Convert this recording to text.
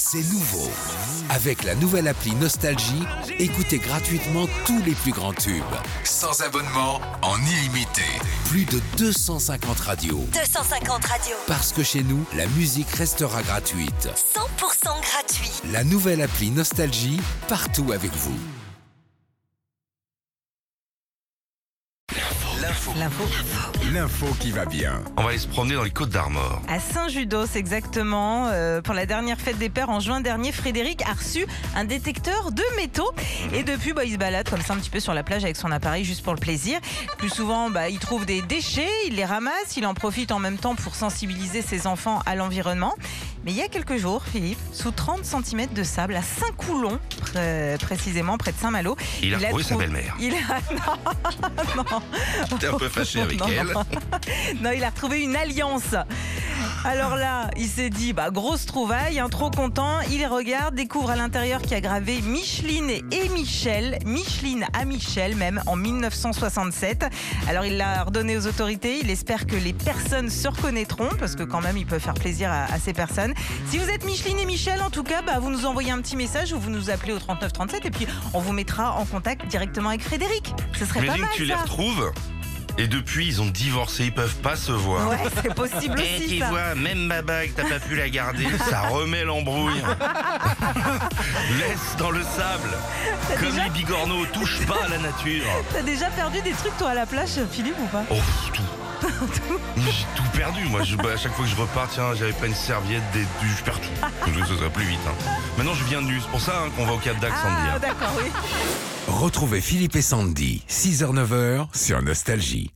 C'est nouveau. Avec la nouvelle appli Nostalgie, écoutez gratuitement tous les plus grands tubes. Sans abonnement, en illimité. Plus de 250 radios. 250 radios. Parce que chez nous, la musique restera gratuite. 100% gratuit. La nouvelle appli Nostalgie, partout avec vous. L'info qui va bien. On va aller se promener dans les Côtes d'Armor. À Saint-Judos, exactement. Pour la dernière fête des pères en juin dernier, Frédéric a reçu un détecteur de métaux. Et depuis, il se balade comme ça un petit peu sur la plage avec son appareil juste pour le plaisir. Plus souvent, il trouve des déchets, il les ramasse, il en profite en même temps pour sensibiliser ses enfants à l'environnement. Mais il y a quelques jours, Philippe, sous 30 cm de sable à Saint-Coulon, précisément près de Saint-Malo. Il a retrouvé sa belle-mère. Non. T'es un peu fâché avec elle. Non, il a retrouvé une alliance. Alors là, il s'est dit, grosse trouvaille, trop content. Il regarde, découvre à l'intérieur qu'il y a gravé Micheline et Michel. Micheline à Michel, même, en 1967. Alors il l'a redonné aux autorités. Il espère que les personnes se reconnaîtront, parce que quand même, il peut faire plaisir à ces personnes. Si vous êtes Micheline et Michel, en tout cas, vous nous envoyez un petit message ou vous nous appelez au 39 37 et puis on vous mettra en contact directement avec Frédéric. Ce serait pas mal, Imagine que tu les ça. retrouves. Et depuis, ils ont divorcé, ils peuvent pas se voir. Ouais, c'est possible Et aussi, tu ça. vois, même ma bague, t'as pas pu la garder, ça remet l'embrouille. Laisse dans le sable. Comme les bigorneaux, touche pas à la nature. T'as déjà perdu des trucs, toi, à la plage, Philippe, ou pas? Oh, tout. J'ai tout perdu, moi. À chaque fois que je repars, j'avais pas une serviette, je perds tout. Je ce serait plus vite. Maintenant, je viens de nu. C'est pour ça qu'on va au Cap d'Ac samedi. Ah, d'accord, oui. Retrouvez Philippe et Sandy, 6h-9h sur Nostalgie.